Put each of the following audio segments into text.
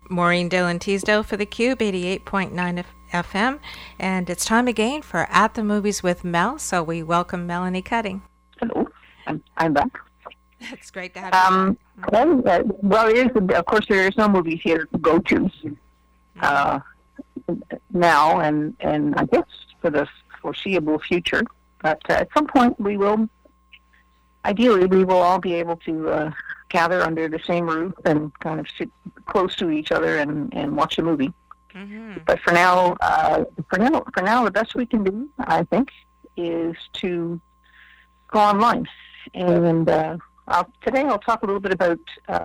Maureen Dillon Teasdale for the Cube 88.9 FM, and it's time again for At the Movies with Mel. So we welcome Melanie Cutting. Hello, I'm back. It's great to have you back. Well, of course, there is no movies here to go to now, and I guess for the foreseeable future. But at some point, ideally, we will all be able to gather under the same roof and kind of sit close to each other and watch a movie. Mm-hmm. But for now, the best we can do, I think, is to go online. And today I'll talk a little bit about.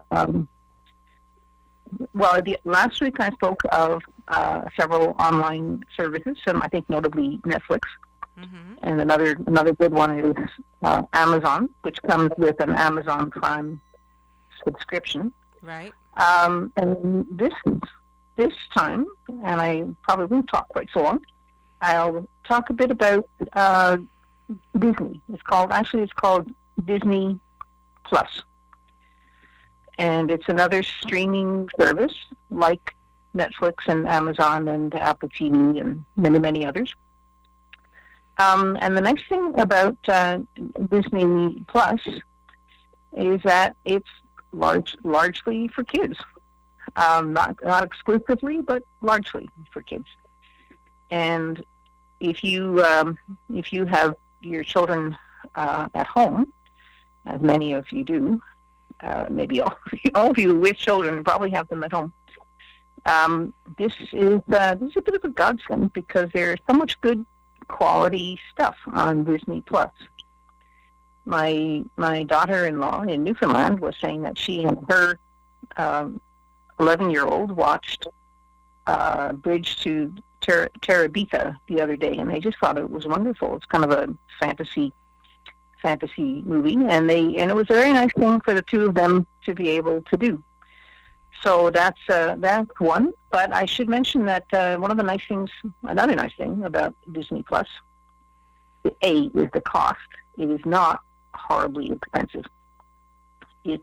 Last week I spoke of several online services, and I think notably Netflix. Mm-hmm. And another good one is Amazon, which comes with an Amazon Prime subscription. Right. And this time, and I probably won't talk quite so long, I'll talk a bit about Disney. It's called Disney Plus. And it's another streaming service like Netflix and Amazon and Apple TV and many, many others. And the nice thing about Disney Plus is that it's largely for kids. Not exclusively, but largely for kids. And if you have your children at home, as many of you do, maybe all of you with children probably have them at home. This is a bit of a godsend because there's so much good quality stuff on Disney Plus. My daughter-in-law in Newfoundland was saying that she and her 11-year-old watched Bridge to Terabithia the other day, and they just thought it was wonderful. It's kind of a fantasy movie, and it was a very nice thing for the two of them to be able to do. So that's one. But I should mention that one of the nice things, another nice thing about Disney Plus, is the cost. It is not horribly expensive. It's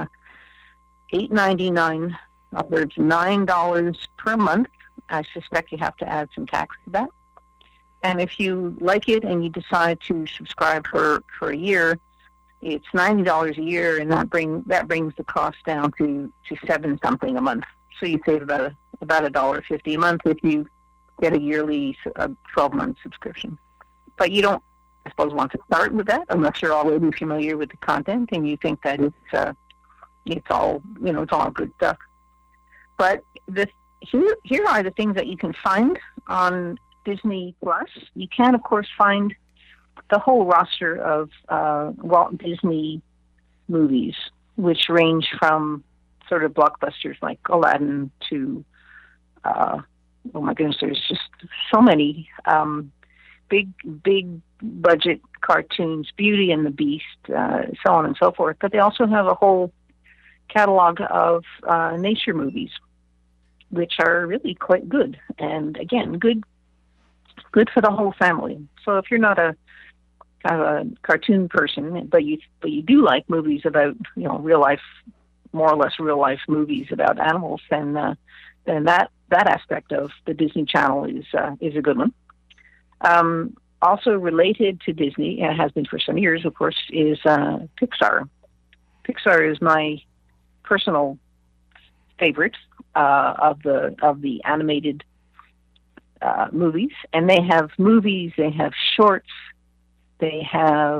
$8.99. It's $9 per month. I suspect you have to add some tax to that. And if you like it and you decide to subscribe for a year, it's $90 a year, and that brings the cost down to $7 something a month. So you save about $1.50 a month if you get a yearly 12-month subscription. But you don't, I suppose, want to start with that unless you're already familiar with the content and you think that it's all good stuff. But here are the things that you can find on Disney Plus. You can, of course, find the whole roster of Walt Disney movies, which range from sort of blockbusters like Aladdin to, oh my goodness, there's just so many big budget cartoons, Beauty and the Beast, so on and so forth. But they also have a whole catalog of nature movies, which are really quite good. And again, good for the whole family. So if you're not a kind of a cartoon person, but you do like movies about real life, more or less real life movies about animals, then that aspect of the Disney Channel is a good one. Also related to Disney, and it has been for some years, of course, is Pixar. Pixar is my personal favorite of the animated movies, and they have movies, they have shorts, they have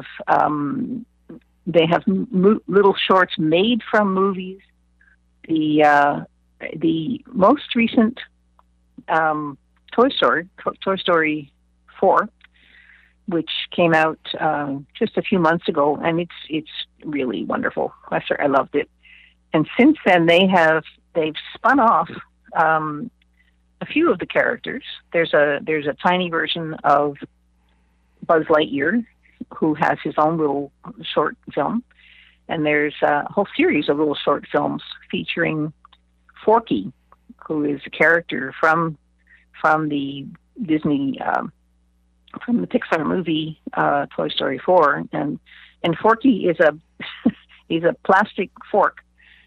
little shorts made from movies. The most recent Toy Story 4, which came out just a few months ago, and it's really wonderful. I loved it. And since then, they've spun off a few of the characters. There's a tiny version of Buzz Lightyear, who has his own little short film, and there's a whole series of little short films featuring Forky, who is a character from the Disney from the Pixar movie Toy Story 4, and Forky is he's a plastic fork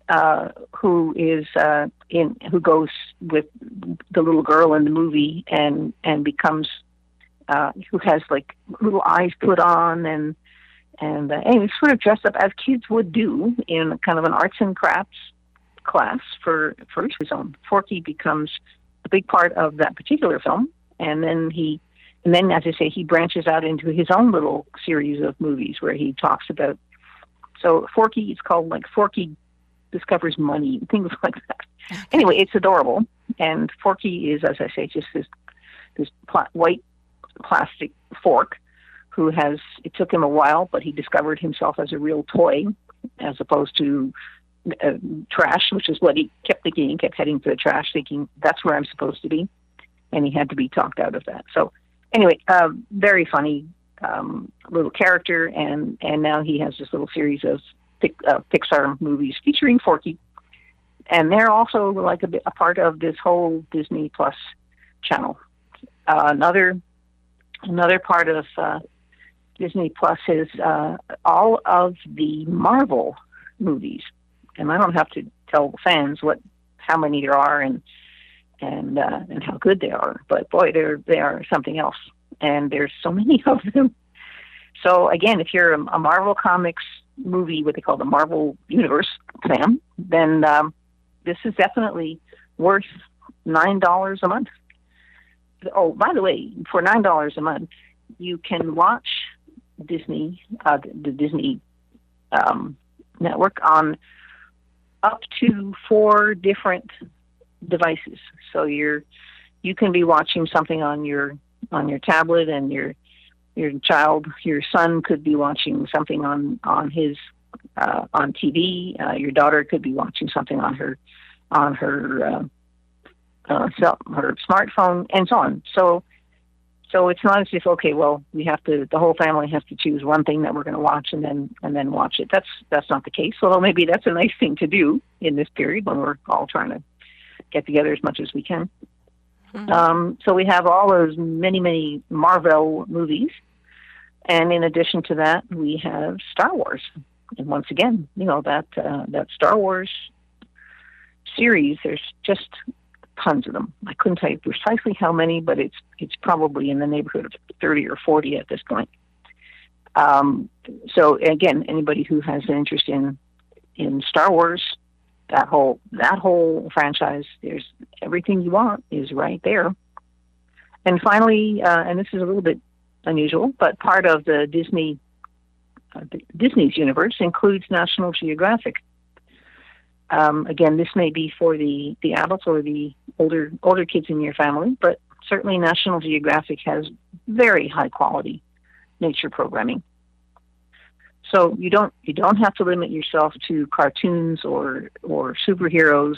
who goes with the little girl in the movie and becomes who has like little eyes put on and anyway, sort of dressed up as kids would do in kind of an arts and crafts class for his own. Forky becomes a big part of that particular film, and then as I say, he branches out into his own little series of movies where he talks about. So Forky, it's called like Forky Discovers Money, things like that. Anyway, it's adorable, and Forky is, as I say, just this white plastic fork who it took him a while, but he discovered himself as a real toy as opposed to trash, which is what he kept thinking. He kept heading for the trash, thinking that's where I'm supposed to be, and he had to be talked out of that. So anyway, very funny little character, and now he has this little series of Pixar movies featuring Forky, and they're also like a part of this whole Disney Plus channel. Another part of Disney Plus is all of the Marvel movies, and I don't have to tell the fans how many there are and how good they are, but boy, they are something else, and there's so many of them. So again, if you're a Marvel Comics movie, what they call the Marvel Universe fan, then this is definitely worth $9 a month. Oh, by the way, for $9 a month, you can watch Disney, the Disney network on up to 4 different devices. So you can be watching something on your tablet, and your son could be watching something on his on TV. Your daughter could be watching something on her smartphone, and so on. So it's not as if, okay, well, the whole family has to choose one thing that we're going to watch and then watch it. That's not the case. Although maybe that's a nice thing to do in this period when we're all trying to get together as much as we can. Mm-hmm. So we have all those many, many Marvel movies. And in addition to that, we have Star Wars. And once again, that Star Wars series, there's just tons of them. I couldn't tell you precisely how many, but it's probably in the neighborhood of 30 or 40 at this point. So again, anybody who has an interest in Star Wars, that whole franchise, there's everything you want is right there. And finally, and this is a little bit unusual, but part of the Disney's universe includes National Geographic. Again, this may be for the adults or the older kids in your family, but certainly National Geographic has very high quality nature programming. So you don't have to limit yourself to cartoons or superheroes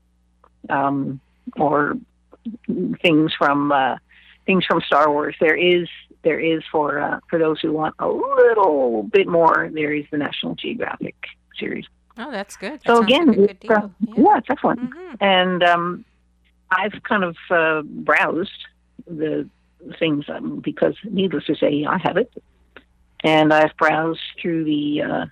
or things from Star Wars. There is for those who want a little bit more. There is the National Geographic series. Oh, that's good. So again, like a good deal. Yeah, it's excellent. Mm-hmm. And I've kind of browsed the things because, needless to say, I have it, and I've browsed through the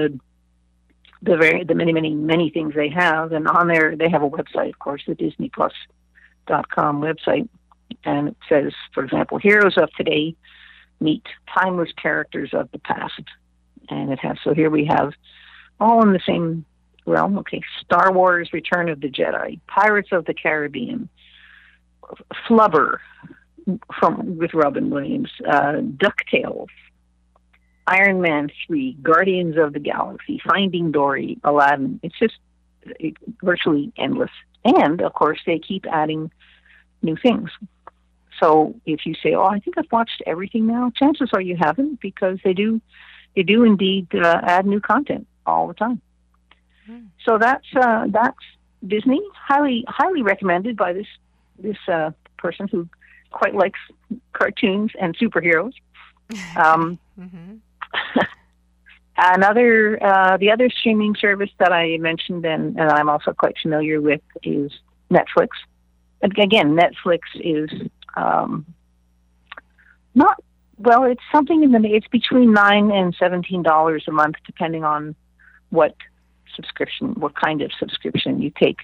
many things they have, and on there they have a website, of course, the DisneyPlus.com website, and it says, for example, heroes of today meet timeless characters of the past, and it has. So here we have. All in the same realm. Okay, Star Wars: Return of the Jedi, Pirates of the Caribbean, Flubber with Robin Williams, DuckTales, Iron Man 3, Guardians of the Galaxy, Finding Dory, Aladdin. It's just virtually endless. And of course, they keep adding new things. So if you say, "Oh, I think I've watched everything now," chances are you haven't, because they do indeed add new content all the time. So that's Disney, highly recommended by this person who quite likes cartoons and superheroes. Mm-hmm. The other streaming service that I mentioned and I'm also quite familiar with is Netflix. And again, Netflix is not. Well, it's something it's between $9 and $17 a month, depending on what subscription, what kind of subscription you take.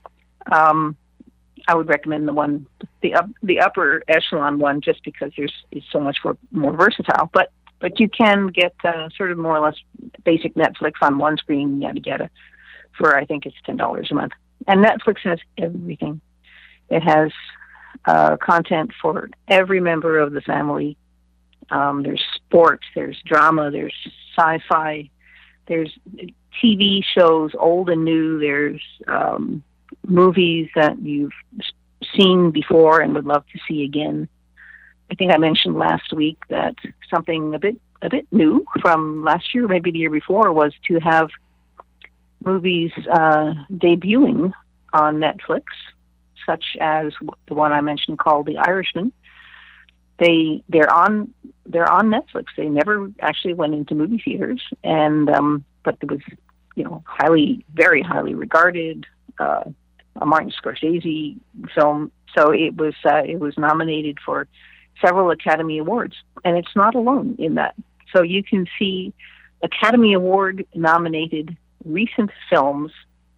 I would recommend the upper echelon one, just because it's so much more versatile. But you can get sort of more or less basic Netflix on one screen, yada yada, for I think it's $10 a month. And Netflix has everything. It has content for every member of the family. There's sports, there's drama, there's sci-fi, there's TV shows, old and new. There's movies that you've seen before and would love to see again. I think I mentioned last week that something a bit new from last year, maybe the year before, was to have movies debuting on Netflix, such as the one I mentioned called The Irishman. They're on Netflix. They never actually went into movie theaters, and but it was very highly regarded, a Martin Scorsese film. So it was nominated for several Academy Awards, and it's not alone in that. So you can see Academy Award nominated recent films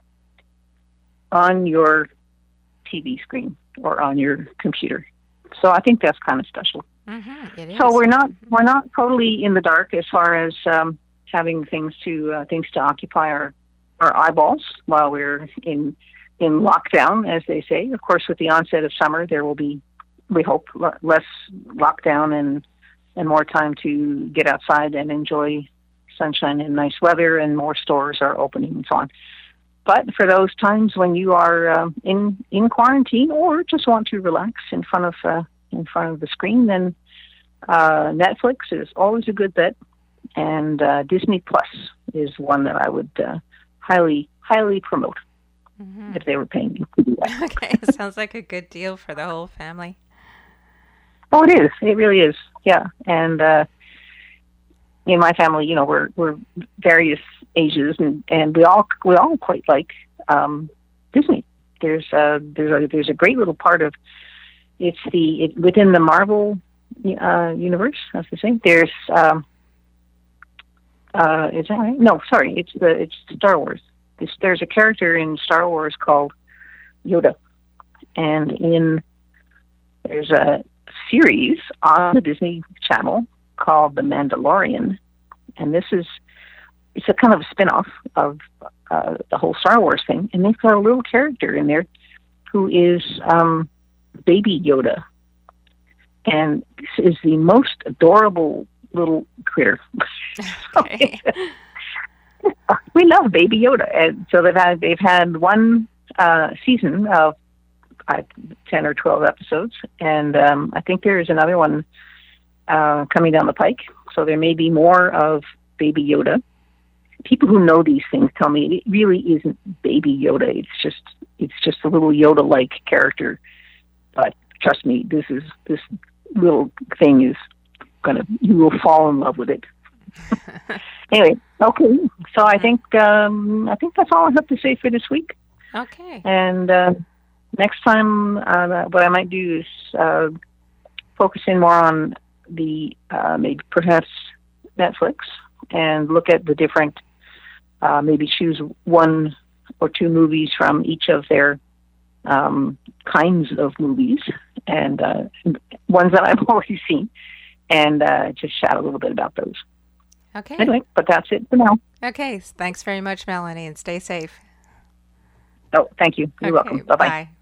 on your TV screen or on your computer. So I think that's kind of special. Mm-hmm, it is. So we're not totally in the dark as far as having things to occupy our eyeballs while we're in lockdown, as they say. Of course, with the onset of summer, there will be, we hope, less lockdown and more time to get outside and enjoy sunshine and nice weather, and more stores are opening and so on. But for those times when you are in quarantine or just want to relax in front of the screen, then Netflix is always a good bet, and Disney Plus is one that I would highly promote if they were paying me to do that. Okay, sounds like a good deal for the whole family. Oh, it is. It really is. Yeah, and in my family, we're various ages, and we all quite like Disney. There's a great little part of within the Marvel universe, as they say. There's is that right? No, sorry, it's Star Wars. There's a character in Star Wars called Yoda, and there's a series on the Disney Channel called The Mandalorian, and it's a kind of a spin-off of the whole Star Wars thing, and they've got a little character in there who is Baby Yoda, and this is the most adorable little critter. Okay. We love Baby Yoda, and so they've had one season of 10 or 12 episodes, and I think there is another one coming down the pike. So there may be more of Baby Yoda. People who know these things tell me it really isn't Baby Yoda. It's just a little Yoda-like character. But trust me, this little thing is you will fall in love with it. Anyway, okay. So I think that's all I have to say for this week. Okay. And next time, what I might do is focus in more on the maybe perhaps Netflix, and look at the different, maybe choose one or two movies from each of their kinds of movies, and ones that I've already seen, and just chat a little bit about those. Okay. Anyway, but that's it for now. Okay. Thanks very much, Melanie, and stay safe. Oh, thank you. You're welcome. Bye-bye. Bye.